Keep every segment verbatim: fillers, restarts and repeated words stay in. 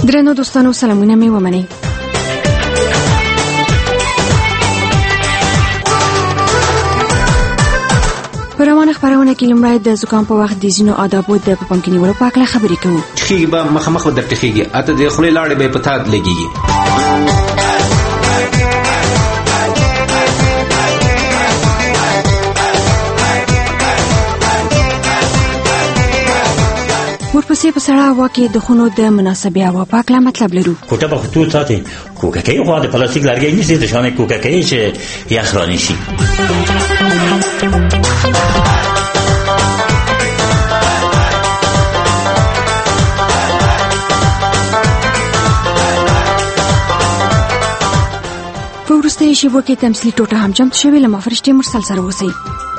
درنو دوستانو سلامونه مې ومنئ. په روانه خبرونه کې لومړی د زکام په وخت د ځینو آدابو د په پام کې نیولو په اړه خبرې کوو. ټخیږي به مخامخ به درته خیږي، اته د خولې لاړې به په تا لګېږي. ورپسې په سړه هوا کې د خونو د مناسبې هوا په اړه مطلب لرو. کوټه به خطوط ساتي، کوکاکۍ خو د پلاستیک لرګی نیسي د شانې کوکاکۍ چې یخ رانی شي. په وروستیو شیبو کې تمثیلي ټوټه هم چمتو شوې. له ما فرشتې مرسل سره اوسئ.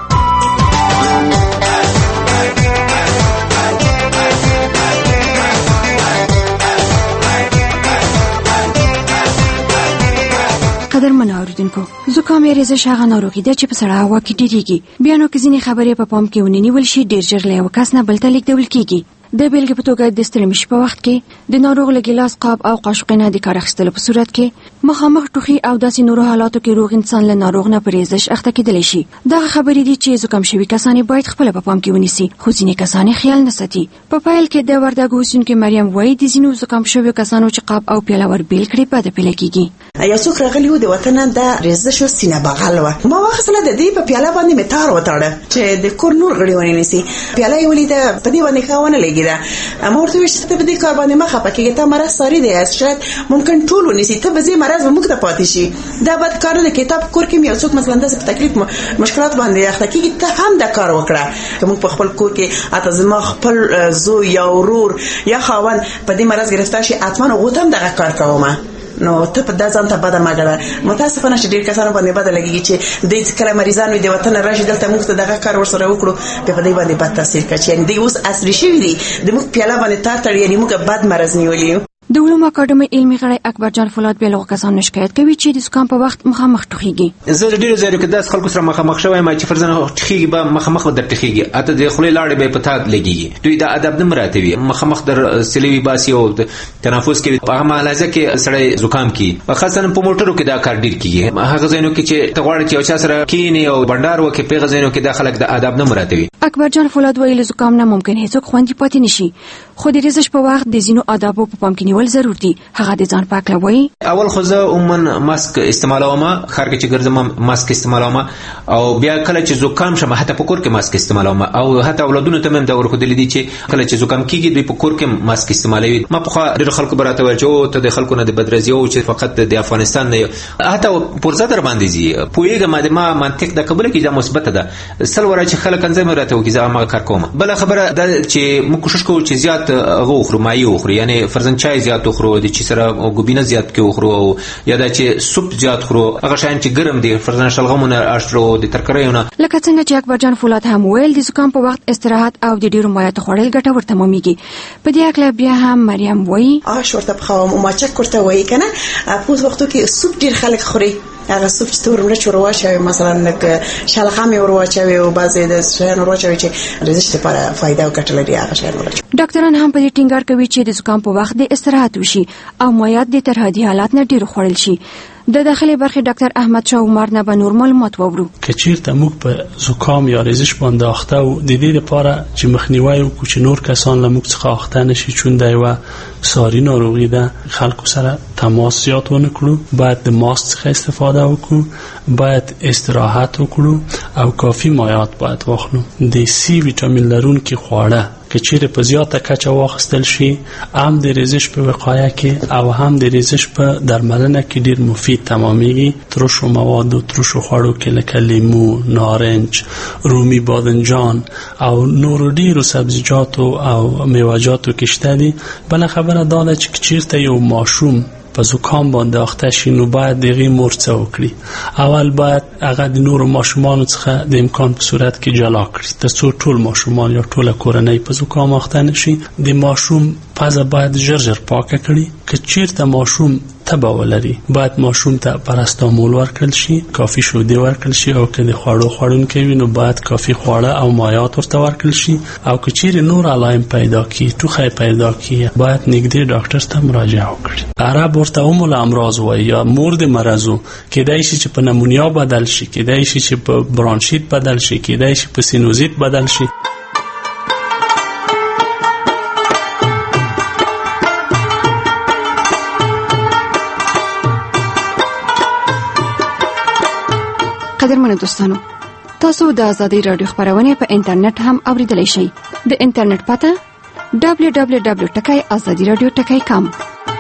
قدرمن اوریدونکو، زکام یا ریزش هغه ناروغي ده چې په سړه هوا کې ډېریږي. بیا نو که ځینې خبرې په پام کې ونه نیول شي، ډېر ژر له یو کس نه بل ته لیږدول کېږي. د بیلګې په توګه د ستړي مشي په وخت کې د ناروغ له ګیلاس، قاب او قاشقې نه د کار اخیستلو په صورت کې مخامخ ټوخي او داسې نورو حالاتو کې روغ انسان له ناروغ نه په ریزش اخته کېدلی شي. دغه خبرې دي چې زکام شوي کسان باید خپله په پام کې ونیسي، خو ځینې کسان خیال نه ساتي. په پیل کې د وردګو اوسیدونکې مریم وایي د ځینو زکام شویو کسانو چې قاب او پیاله ور بیل کړي بده پیله کېږي. یو څوک راغلی و د وطن د ریزش او سینه بغل و، ما واخیستله د دې په پیاله باندې مې تار وتاړه چې د کور نور غړي ونیسي. پیاله یې ولیده په دې باندې ښه ونه لګېده. ما ورته وویل چې ته په دې کار باندې مه خفه کېږې، ته مرض ساري دی، شاید ممکن ټول ونیسي، ته به ځې مرض به موږ ته پاتې شي. دا بد کار نه دی. که ته په کور کې یو څوک مثلا داسې په تکلیف مشکلات باندې اخته کېږي، ته هم دا کار وکړه. که موږ په خپل کور کې اته زما خپل زوی یا ورور یا خاوند په دې مرض ګرفتار شي، حتما هغو ته هم دغه کار کومه. نو ته په دا ځان ته بده مه ګڼه. متاسفانه چې ډېر کسانو باندې بده لګېږي چې دوی کله مریضان وي د وطن نه راشي دلته موږ ته دغه کار ورسره وکړو، بیا په دوی باندې بد تاثیر کوي. یعنې دوی اوس عصري شوي دي، د موږ پیاله باندې تار تړي، یعنې موږ بد مرض نیولي یو. د علومو اکاډمۍ علمي غړی اکبر جان فولاد بیا له کسانو شکایت کوي چې د زکام په وخت مخامخ ټوخیږي. زه ډېرو ځایو کې داسې خلکو سره مخامخ شوی یم چې فرضاً ټخیږي به مخامخ به درته خیږي، اته د خولې لاړې به په تا لګېږي. دوی دا ادب نه مراعتوي، مخامخ در سیلوي باسي او تنفس کوي. په هغه مهالازه کې سړی زکام کېږي، خاصتاً په موټرو کې دا کار ډېر کېږي. هغه ځایونو کې چې ته غواړې چې یو چا سره کښېنې او بنډار وکړې، په هغه ځایونو کې دا خلک د ادب نه مراعتوي. اکبر جان فولاد وایي له زکام نه ممکن هیڅوک خوندي پاتې نه شي، خو د ریزش په وخت د ځینو آدابو په پام کې نیول ضرور دي. هغه د ځان پاک لوي. اول خو زه عموما ماسک استعمالوم، خار کې چې ګرځم ماسک استعمالوم، او بیا کله چې زکام شم حتی په کور کې ماسک استعمالوم، او حتی اولادونو ته مې دا ورخدلې دي چې کله چې زکام کیږي دوی په کور کې ماسک استعمالوي. ما په خو ډېر خلکو براته ویل چې او ته د خلکو نه د بدرزي او چې فقط د افغانستان نه حتی پورزه در باندې زی پویګه ما د ما منطق د قبول کې دا مثبت ده. سل ورا چې خلک انځم راته وکي زه ما کار کوم. بل خبره دا چې موږ کوشش کوو چې زیات غو خورو، مایي وخورو، یعنی فرضاً چای زیات وخورو، د چې سره ګوبینه زیات کې وخورو، او یا دا چې سوپ زیات خورو، هغه شان چې ګرم دي فرضاً شلغمونه اشرو د ترکریونه. لکه څنګه چې اکبر جان فولاد هم ویل د زکام په وخت استراحت او د ډیرو مایعاتو خوړل ګټور تمامېږي. په دې اړه بیا هم مریم وایي آش ورته بخوام او ماچک ورته وایي کنه په وختو کې سوپ ډیر خلک خوري. هغه سوپ چې تور مرچ ورواچوي، مثلا لکه شلغم ورواچوي او بعضې د شیان ورواچوي چې ریزش لپاره فایده او ګټه لري، هغه شیان ورواچوي. ډاکټران هم په دې ټینګار کوي چې د زکام په وخت د استراحت وشي او مایعات د تر حدي حالات نه ډیر خوړل شي. د داخلي برخې ډاکټر احمد شاه عمر نه به نور معلومات وورو. که چیرته موږ په زکام یا ریزش باندې اخته او د دې لپاره چې مخنیوي وکړو چې نور کسان له موږ څخه اخته نشي، چون دا یو ساری ناروغي ده، خلکو سره تماس زیات ونه کړو، باید د ماسک څخه استفاده وکړو، باید استراحت وکړو او کافی مایعات باید واخلو. د سی ویټامین لرونکي خواړه که چیرې په زیاته کچه واخیستل شي، هم د ریزش په وقایه کې او هم د ریزش په درملنه کې ډیر مفید تمامېږي. ترشو مواد او ترشو خوړو کې لکه لیمو، نارنج، رومي بادنجان او نور ډیرو سبزیجاتو او میوه‌جاتو کې شته دي. بل خبره دا ده چې چیرته یو ماشوم په زکام باندې اخته شي نو باید دغه مرڅه وکړي. اول باید هغه د نور ماشومان څخه د امکان په صورت کې جلا کړي ترڅو ټول ماشومان یا ټول کورنۍ په زکام اخته نشي. د ماشوم پزه باید ژر ژر پاکه کړي. که چیرته ماشوم تبه ولري باید ماشوم ته پاراستامول ورکړل شي، کافي شودې ورکړل شي، او که د خوړو خوړونکی وي نو باید کافي خواړه او مایعات ورته ورکړل شي. او که چیرې نور علایم پیدا کی، ټوخی پیدا کی، باید نږدې ډاکټر ته مراجعه وکړي. عرب ورته ام الامراض وایي یا مور د مرضو. کېدای شي چې په نمونیا بدل شي، کېدای شي چې په برانشیت بدل شي، کېدای شي په سینوزیت بدل شي. قدرمنو دوستانو، تاسو د آزادۍ رادیو خبرونه په انټرنیټ هم اوریدلای شئ. د انټرنیټ پته دبلیو دبلیو دبلیو ټکی آزادي رادیو ټکی کام.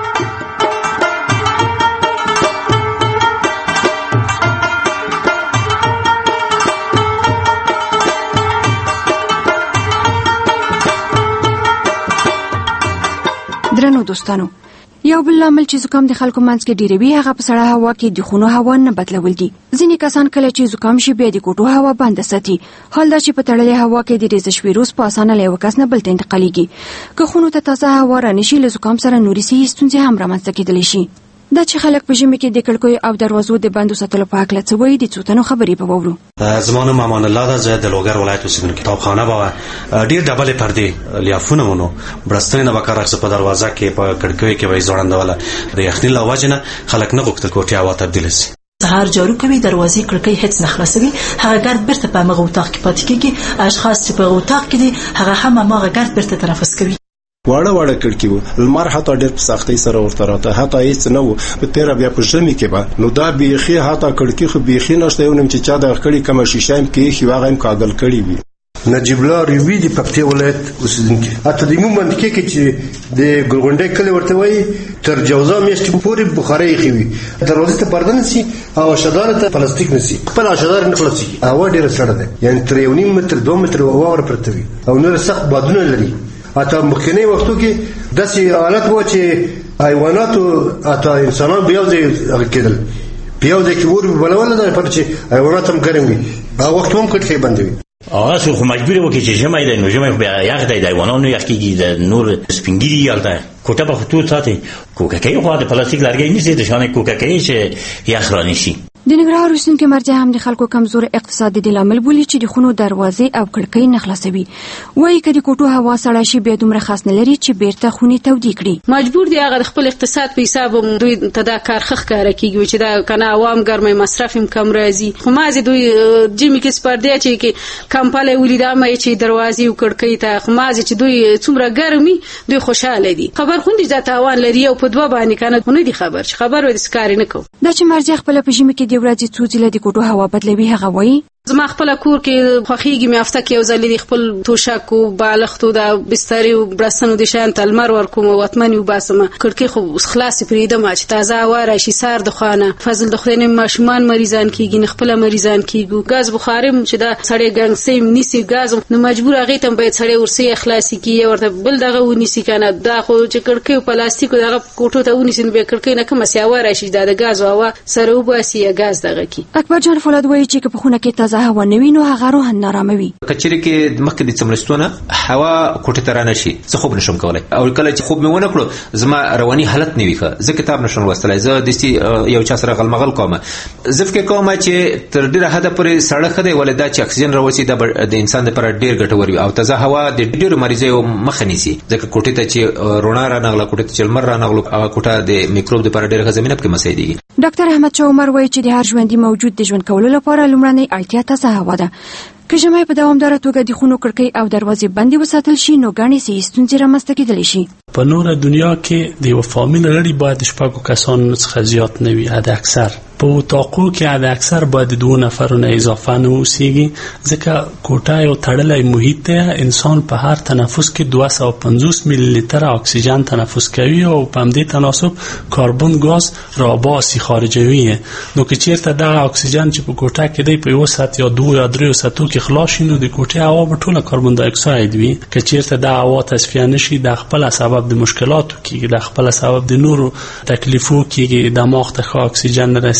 درنو دوستانو، یو بل لامل چې زکام د خلکو منځ کې ډیروي هغه په سړه هوا کې د خونو هوا نه بدلول دي. ځینې کسان کله چې زکام شي بیا د کوټو هوا بنده ساتي، حال دا چې په تړلې هوا کې د ریزش ویروس په اسانه له یو کس نه بل ته انتقالیږي. که خونو ته تازه هوا رانشي له زکام سره نورې صحي ستونزې هم رامنځته کېدلی شي. دا چې خلک په ژمي کې د کړکیو او دروازو د بندو ساتلو په هکله څه وایي، د څو تنو خبرې به واورو. زما نوم امان الله ده، زه د لوګر ولایت اوسېدونکی. کتابخانه به ډېر ډبلې پردې لیافونه ونو برستنې نه به کار اخیسته، په دروازه کې په کړکیو کې به یې ځوړندوله. د یخنۍ له وجې نه خلک نه غوښتل کوټې هوا تبدیله شي. سهار جارو کوي، دروازې کړکۍ هیڅ نه خلاصوي، هغه ګرد بیرته په هماغه اتاق کې پاتې کېږي. اشخاص چې په هغه اتاق کې دي هغه هم هماغه ګرد بیرته تنفس کوي. واړه واړه کړکۍ وو، لمر حتی ډېر په سختۍ سره ورته راته، حتی هېڅ نه وو. په تېره بیا په ژمي کې به نو دا بیخي حتی کړکۍ خو بیخي نشته. یو نیم چې چا دغه کړي کومه شیشه هم کې ایښي وي هغه هم کاږل کړي وي. نجیب الله روي د پکتیا ولایت اوسېدونکی. حتی د موږ منطقې کې چې د ګلغونډۍ کلي ورته وایي تر جوزا میاشتې پورې بخارۍ ایښې وي، دروازې ته پرده نسي او شداره ته پلاستیک نسي، خپله شداره نه خلاصېږي. هوا ډېره سړه ده، یعنې تر یو نیم متر دوه متر واوره پرته وي او نور سخت بادونه لري. اته مخکنی وختو کې داسې حالت و چې حیواناتو اته انسانان بیا ځای کېدل، بیا ځای کې اور بلول نه پر چې حیوانات هم ګرم وي، هغه وخت هم کټخې بندې وي. هغه خو مجبور وکړي چې ژمی دی نو ژمی خو بیا یخ دی، د حیوانانو یخ کېږي، د نور سپینګیري هلته کوټه به خو تود ساتي. کوککۍ خو د پلاستیک لرګی نیسي د شانې کوککۍ چې یخ رانیسي. د ننګرهار اوسېدونکي مرجع هم د خلکو کمزور اقتصاد د لامل بولي چې د خونو دروازې او کړکۍ نه خلاصوي. وایي که د کوټو هوا سړه شي بیا دومره خاص نه لري چې بیرته خونې تودې کړي. مجبور دي هغه د خپل اقتصاد په حساب دوی ته دا کار ښه ښکاره کېږي چې دا کنه عوام ګرمۍ مصرف هم کم راځي. خو مازې دوی جمعې کې سپردی چې کم پلی ولیده مې چې دروازې او کړکۍ ته، خو مازې چې دوی څومره ګرمي دوی خوشحاله دي. خبر خوندي دا تاوان لري او په دوه باندې کنه نه دي خبر چې خبر و د سکاري نه کو. دا چې مرجع خپل په ژمي کې د ورځې څو ځله د کوټو هوا بدلوي هغه وایي زما خپل کور کې خوخيږي مې هفته کې یو ځل د خپل توشک او بالښتو د بسترې او برسنو د شان تلمر ورکوم او وطمن یو باسم. کړکۍ خو خلاص پریدم چې تازه هوا راشي سار د خانه. فضل د خدای نه ماشومان مریضان کیږي، نه خپل مریضان کیږي. غاز بخارم چې دا سړی ګنګ سیم نیسی غاز نو مجبور هغه ته باید سړی ورسي اخلاصي کی ورته بل دغه ونیسی کنه. دا خو چې کړکۍ او پلاستیک دغه کوټو ته ونیسي به کړکۍ نه کوم سیاوه راشي د غاز هوا سره وباسي غاز دغه کی. اکبر جان فولاد وایي چې په خونه کې تازه هوا نوي نو هغه روح ناراموي. کچېرې کې مخکې د څمرستونه هوا کوټه ته رانه شي زه خوب نشم کولای، او کله چې خوب مې ونه کړو زما رواني حالت نه وي ښه، زه کتاب نشم لوستلی، زه داسې یو چا سره غلمغل کوم. زه فکر کوم چې تر ډېره حده پورې سړه ښه دی، ولې دا چې اکسیجن راوځي دا د انسان لپاره ډېر ګټور وي او تازه هوا د ډېرو مریضیو مخه نیسي. ځکه کوټې ته چې رڼا رانغله، کوټې ته چې لمر رانغلو، هغه کوټه د میکروب لپاره ډېره ښه زمینه پکې مساعدېږي. ډاکټر احمد شاه عمر وایي چې د هر ژوندي موجود د ژوند کولو لپاره لومړنۍ اړتیا تازه هوا ده. که ژمی په دوامداره توګه د خونو کړکۍ او دروازې بندې وساتل شي نو ګڼې صحي ستونزې رامنځته کېدلی شي. په نوره دنیا کې د یو فامیل غړي باید د شپږو کسانو څخه زیات نه وي، حد اکثر په اتاقو کې حد اکثر باید دوه نفرو نه اضافه نه اوسېږي، ځکه کوټه یو تړلی محیط دی. انسان په هر تنفس کې دوه سوه پنځوس میلی لیتر اکسیجن تنفس کوي او په همدې تناسب کاربن ګاز راباسي خارجوي. نو که چیرته دغه اکسیجن چې په کوټه کې دی په یو ساعت یا دوه یا درې ساعتو کې خلاص شي نو د کوټې هوا به ټوله کاربن دای اکساید وي. که چیرته د هوا تصفیه نشي د خپل سبب د مشکلاتو کېږي، د خپل سبب د نورو تکلیفو کېږي، دماغ ته ښه اکسیجن نه رسي،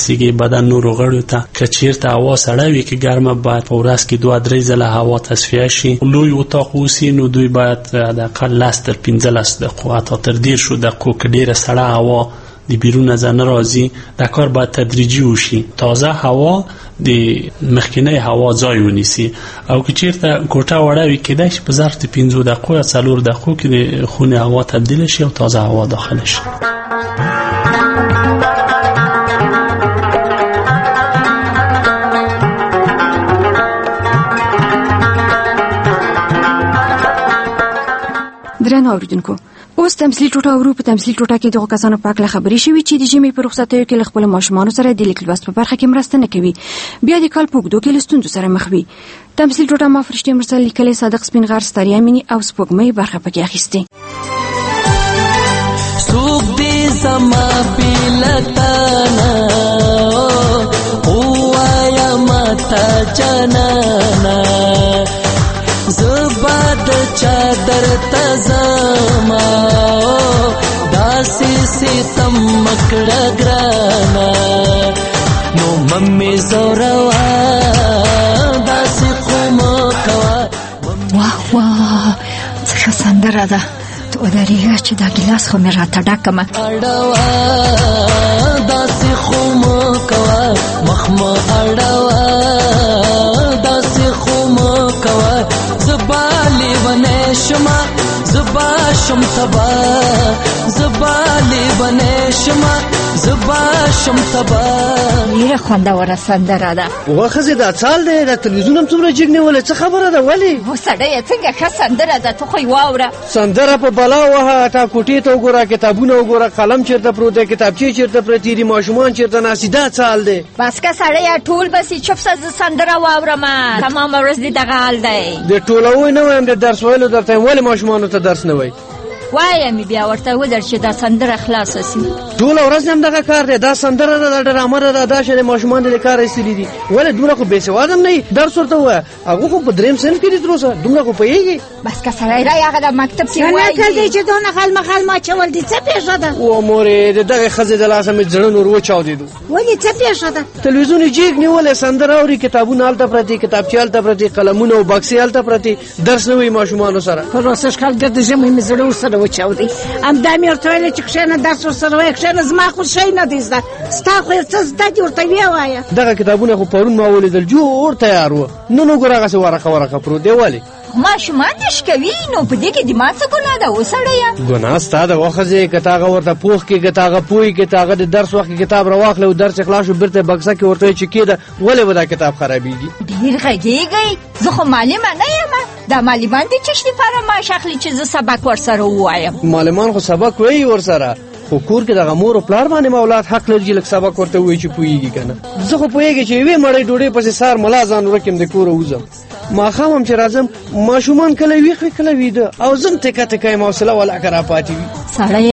رسیږي بدن نورو غړو ته. که چیرته هوا سړه وي که ګرمه باید په ورځ کې دوه درې ځله هوا تصفیه شي. لوی اتاق اوسي نو دوی باید حداقل لس تر پنځلس دقیقو حتی تر دېرشو دقیقو که ډېره سړه هوا د بیرون از نه راځي دا کار باید تدریجي وشي. تازه هوا د مخکینی هوا ځای ونیسي او که چیرته کوټه وړه وي کېدای شي په ظرف د پنځو دقیقو یا څلور دقیقو کې د خونې هوا تبدیل شي او تازه هوا داخل شي. درنو اوریدونکو اوس تمثيلي ټوټه ورو په تمثيلي ټوټه کې دغه کسانو په اړه خبرې شوې چې د ژمي په رخصتیو کې خپل ماشومان سره د لیک لوست په برخه کې مرسته نه کوي بیا د کال په اوږدو کې له ستونزو سره مخ وي. تمثيلي ټوټه ما فرشتي مرسل لیکلې صادق سپینغر ستاریا مینی او سپوږمۍ برخه پکې اخیستې. سوق دې زما بلتانا وایا ماتا جنانا زباد چادر تزما داسې ستم مکړه ګرانا نو ممي زوروا داسې کوم کوا. واه واه څه سندره ده تو دریږه چې دا ګلاس خو مې راته ډکمه اړوا داسې کوم کوا مخمه اړوا داسې کوم کوا زبالی ونه شما زبا شم تبا زبالی ونه شما زبا شم تبا. ډیره خوندوره سندره ده. واخه دا څال دی د تلویزیون هم څومره جګ نیولې څه خبره ده ولی و سړی څنګه ښه سندره ده ته خو یې واوره. سندره په بلا وهه تا کوټې ته وګوره کتابونه وګوره قلم چیرته پروت دی کتابچې چیرته پرتې دي ماشومان چیرته ناست دي دا څال دی. بس که سړی ټول بسې چوپ شه زه سندره واورم تمامه ورځ دې دغه حال دی. د ټولوي نه وایم د درس ویلو درته ولې ماشومانو ته درس نه وایي وایم بیا ورته ودر چې دا سندره خلاصه سي. ټول ورځ هم دغه کار دی دا سندره ده د ډرامه ده دا چې ماشومان د کار ایستلي دي ولې دومره خو بې سواده هم نه درس ورته وایه هغه خو په دریم صنف کې دي تر اوسه دومره خو پوهېږي. بس که سړی رایې هغه د مکتب کې وایي نکل دی چې دونه غلمه غلمه اچول دي څه پېښه ده. و مورې د دغې ښځې د لاسه مې زړه نور وچاودېدو. ولې څه پېښه ده. تلویزیون یې جیګ نیولی سندره اوري کتابونه هلته پرتې کتابچې هلته پرتې قلمونه او بکسې هلته پرتې درس نه وایي ماشومانو سره. په روسه شکال د ژمي مې زړه ورسره وچاودی همدا مې ورته ویل چې کښېنه درس ورسره وایه کښېنه زما خو شی نه دی زده ستا خو یو څه زده دي ورته ویې وایه. دغه کتابونه خو پرون ما ولیدل جوړ تیار وه نن وګوره هغسې ورقه ورقه پروت دی ولې. ماشومان دې شکوي نو په دې کې د ما څه ګناه ده وسړیه. ګناه ستا ده وښځې که ته هغه ورته پوخ کړې که ته هغه پوهې کړې ته هغه د درس وخت کې کتاب راواخلې او درس یې خلاص شو بېرته بکسه کې ورته وایي چې کېده ولې به دا کتاب خرابېږي. ډېر غږېږئ زه خو معلمه نه یم دا معلمان دي چې لپاره معاش اخلي چې زه سبق ورسره ووایم. معلمان خو سبق وایي ورسره خو کور کې دغه مور او پلار باندې اولاد حق لري چې لږ سبق ورته ووایي چې پوهېږي که نه. زه خو پوهېږې چې یوې مړۍ ډوډۍ پسې سهار ملا ځان ورکیم د کوره وځم ماښام هم چې راځم ماشومان کله ویښ وي کله ویده او زم تکه تکه یم حوصله ولاکه راپاتې وي. سړی